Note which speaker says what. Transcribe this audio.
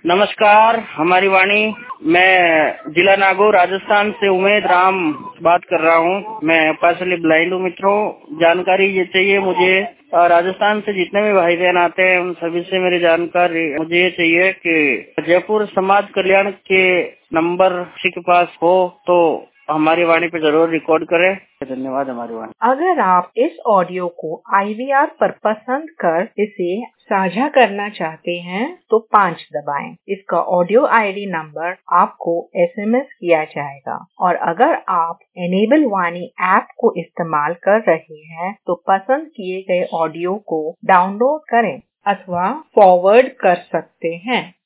Speaker 1: नमस्कार, हमारी वाणी। मैं जिला नागौर राजस्थान से उमेद राम बात कर रहा हूँ। मैं पार्शली ब्लाइंड हूँ मित्रों। जानकारी ये चाहिए मुझे, राजस्थान से जितने भी भाई बहन आते हैं उन सभी से मेरी जानकारी मुझे ये चाहिए कि जयपुर समाज कल्याण के नंबर किसी के पास हो तो हमारी वाणी पे जरूर रिकॉर्ड करें। धन्यवाद। हमारी वाणी।
Speaker 2: अगर आप इस ऑडियो को IVR पर पसंद कर इसे साझा करना चाहते हैं तो 5 दबाएं। इसका ऑडियो ID नंबर आपको SMS किया जाएगा। और अगर आप एनेबल वाणी ऐप को इस्तेमाल कर रहे हैं तो पसंद किए गए ऑडियो को डाउनलोड करें अथवा फॉरवर्ड कर सकते हैं।